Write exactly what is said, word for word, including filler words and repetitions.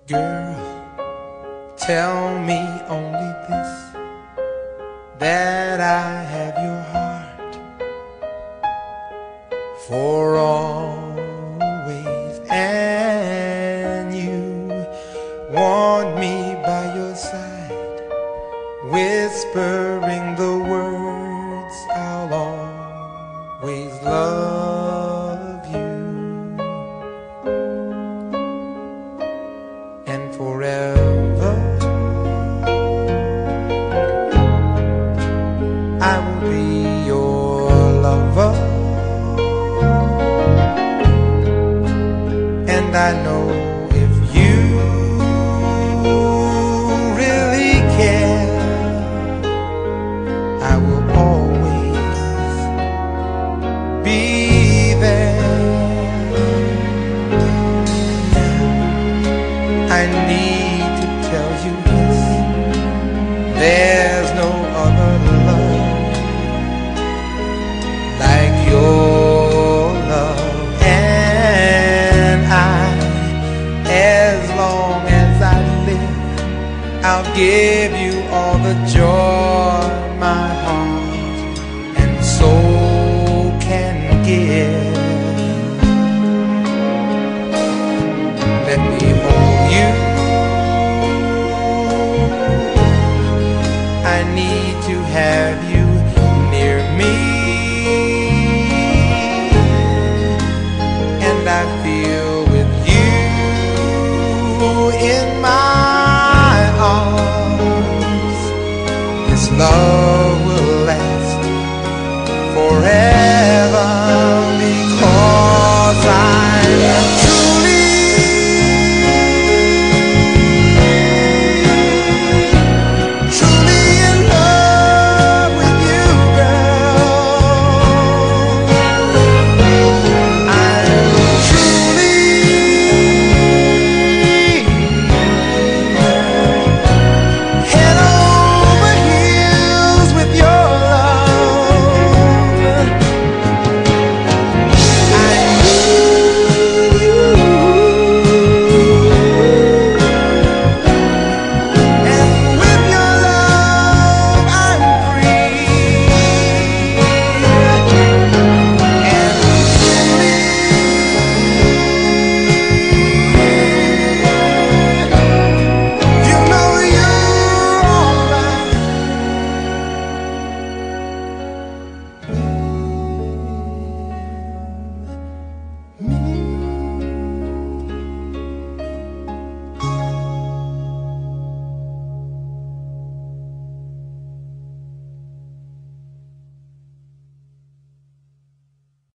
Girl, tell me only this, that I have your heart for always, and you want me by your side, whispering the words, I'll always love you. And forever I will be your lover, and I know if you really care, I will always be there. I need to tell you this, there's no other love like your love. And I, as long as I live, I'll give you all the joy my heart and soul can give. Let me hold you, I need to have you near me, and I feel with you in my arms, this love will last forever.